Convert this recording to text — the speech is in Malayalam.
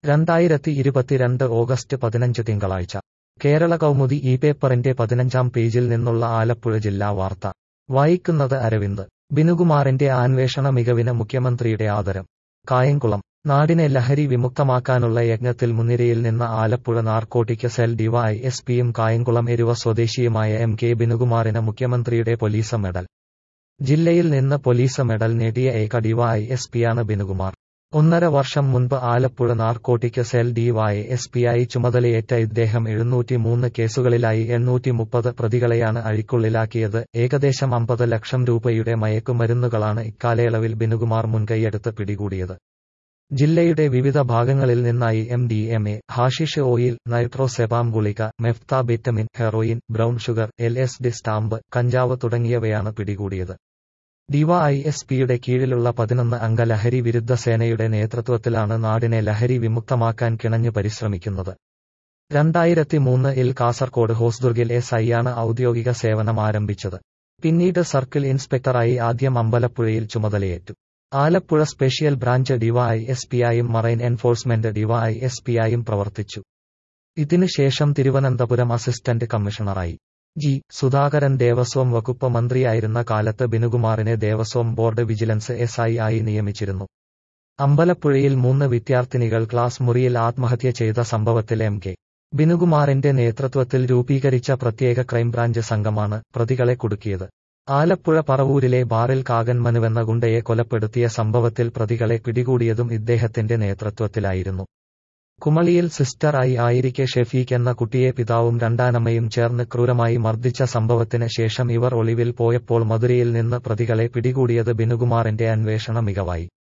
2022 ഓഗസ്റ്റ് 15 തിങ്കളാഴ്ച കേരള കൗമുദി ഈ പേപ്പറിന്റെ 15-ാം പേജിൽ നിന്നുള്ള ആലപ്പുഴ ജില്ലാ വാർത്ത വായിക്കുന്നത് അരവിന്ദ്. ബിനുകുമാറിന്റെ അന്വേഷണ മികവിന് മുഖ്യമന്ത്രിയുടെ ആദരം. കായംകുളം. നാടിനെ ലഹരി വിമുക്തമാക്കാനുള്ള യജ്ഞത്തിൽ മുൻനിരയിൽ നിന്ന ആലപ്പുഴ നാർക്കോട്ടിക് സെൽ ഡിവൈഎസ്പിയും കായംകുളം എരുവ സ്വദേശിയുമായ MK ബിനുകുമാറിന് മുഖ്യമന്ത്രിയുടെ പോലീസ് മെഡൽ. ജില്ലയിൽ നിന്ന് പോലീസ് മെഡൽ നേടിയ ഏക ഡിവൈഎസ്പിയാണ് ബിനുകുമാർ. 1.5 വർഷം മുൻപ് ആലപ്പുഴ നാർക്കോട്ടിക് സെൽ ഡിവൈഎസ്പിയായി ചുമതലയേറ്റ ഇദ്ദേഹം 703 കേസുകളിലായി 830 പ്രതികളെയാണ് അഴിക്കുള്ളിലാക്കിയത്. ഏകദേശം 50 ലക്ഷം രൂപയുടെ മയക്കുമരുന്നുകളാണ് ഇക്കാലയളവിൽ ബിനുകുമാർ മുൻകൈയെടുത്ത് പിടികൂടിയത്. ജില്ലയുടെ വിവിധ ഭാഗങ്ങളിൽ നിന്നായി MDMA, ഹാഷിഷ് ഓയിൽ, നൈട്രോസെപാം ഗുളിക, methamphetamine, heroin, brown sugar, LSD stamp, കഞ്ചാവ് തുടങ്ങിയവയാണ് പിടികൂടിയത്. ഡിവൈഎസ്പിയുടെ കീഴിലുള്ള 11 അംഗ ലഹരി വിരുദ്ധ സേനയുടെ നേതൃത്വത്തിലാണ് നാടിനെ ലഹരി വിമുക്തമാക്കാൻ കിണഞ്ഞു പരിശ്രമിക്കുന്നത്. 2003-ൽ കാസർകോട് ഹോസ്ദുർഗിൽ SI-യാണ് ഔദ്യോഗിക സേവനം ആരംഭിച്ചത്. പിന്നീട് സർക്കിൾ ഇൻസ്പെക്ടറായി ആദ്യം അമ്പലപ്പുഴയിൽ ചുമതലയേറ്റു. ആലപ്പുഴ സ്പെഷ്യൽ ബ്രാഞ്ച് ഡിവൈഎസ്പിയായും മറൈൻ എൻഫോഴ്സ്മെന്റ് ഡിവൈഎസ്പിയായും പ്രവർത്തിച്ചു. ഇതിനുശേഷം തിരുവനന്തപുരം അസിസ്റ്റന്റ് കമ്മീഷണറായി. സുധാകരൻ ദേവസ്വം വകുപ്പ് മന്ത്രിയായിരുന്ന കാലത്ത് ബിനുകുമാറിനെ ദേവസ്വം ബോർഡ് വിജിലൻസ് SI ആയി നിയമിച്ചിരുന്നു. അമ്പലപ്പുഴയിൽ 3 വിദ്യാർത്ഥിനികൾ ക്ലാസ് മുറിയിൽ ആത്മഹത്യ ചെയ്ത സംഭവത്തിൽ MK ബിനുകുമാറിന്റെ നേതൃത്വത്തിൽ രൂപീകരിച്ച പ്രത്യേക ക്രൈംബ്രാഞ്ച് സംഘമാണ് പ്രതികളെ കുടുക്കിയത്. ആലപ്പുഴ പറവൂരിലെ ബാറിൽ കാകൻ മനുവെന്ന ഗുണ്ടയെ കൊലപ്പെടുത്തിയ സംഭവത്തിൽ പ്രതികളെ പിടികൂടിയതും ഇദ്ദേഹത്തിന്റെ നേതൃത്വത്തിലായിരുന്നു. കുമളിയിൽ സിസ്റ്റർ ആയിരിക്കെ ഷെഫീഖ് എന്ന കുട്ടിയെ പിതാവും രണ്ടാനമ്മയും ചേർന്ന് ക്രൂരമായി മർദ്ദിച്ച സംഭവത്തിന് ശേഷം ഇവർ ഒളിവിൽ പോയപ്പോൾ മധുരയിൽ നിന്ന് പ്രതികളെ പിടികൂടിയത് ബിനുകുമാറിന്റെ അന്വേഷണ മികവായി.